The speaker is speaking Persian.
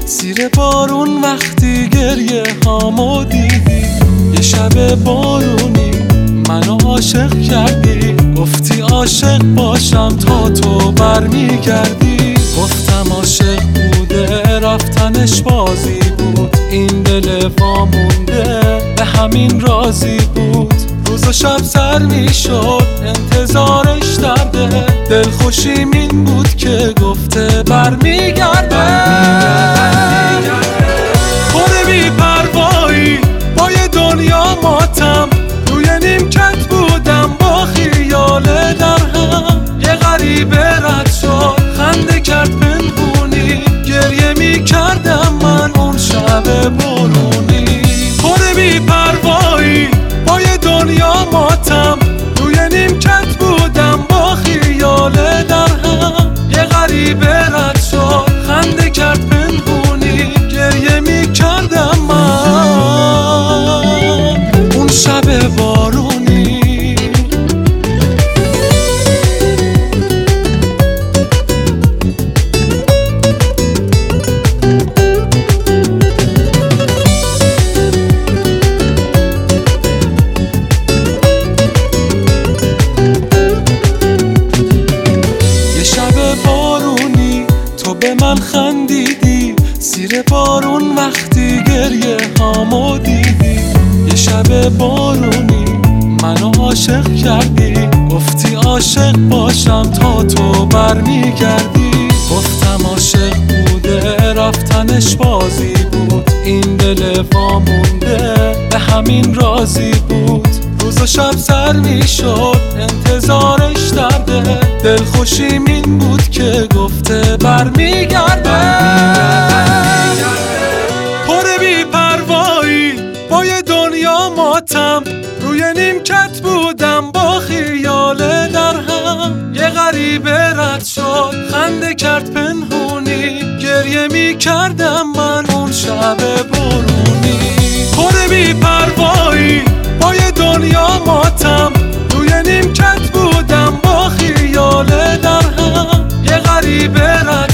زیر بارون وقتی گریه هامو دیدی، یه شب بارونی منو عاشق کردی، گفتی عاشق باشم تا تو برمیگردی. گفتم عاشق بوده رفتنش بازی بود، این دل وامونده به همین راضی بود. روز و شب سر میشد انتظارش درده، دلخوشیم این بود که گفته برمیگرده. خود بی پروایی با یه دنیا ماتم، روی نیمکت بودم با خیال در هم. یه غریبه رد شد خنده کرد پنهونی، گریه میکردم من اون شب بارونی. خود بی پروایی با یه دنیا ماتم، روی نیمکت بودم با خیال در هم. یه غریبه رد شد خنده کرد پنهونی، گریه میکردم من اون شب بارونی. به من خندیدی زیر بارون وقتی گریه هامو دیدی، یه شب بارونی منو عاشق کردی، گفتی عاشق باشم تا تو برمیگردی. گفتم عاشق بوده رفتنش بازی بود، این دل وامونده به همین راضی بود. روز و شب سر میشد انتظارش درده، دلخوشیم این بود که گفته برمیگرده. پر بی پروایی با یه دنیا ماتم، روی نیمکت بودم با خیال در هم. یه غریبه رد شد خنده کرد پنهونی، گریه میکردم من اون شب بارونی. پر بی پروایی با یه دنیا ماتم، روی نیمکت بودم با خیال در هم. یه غریبه رد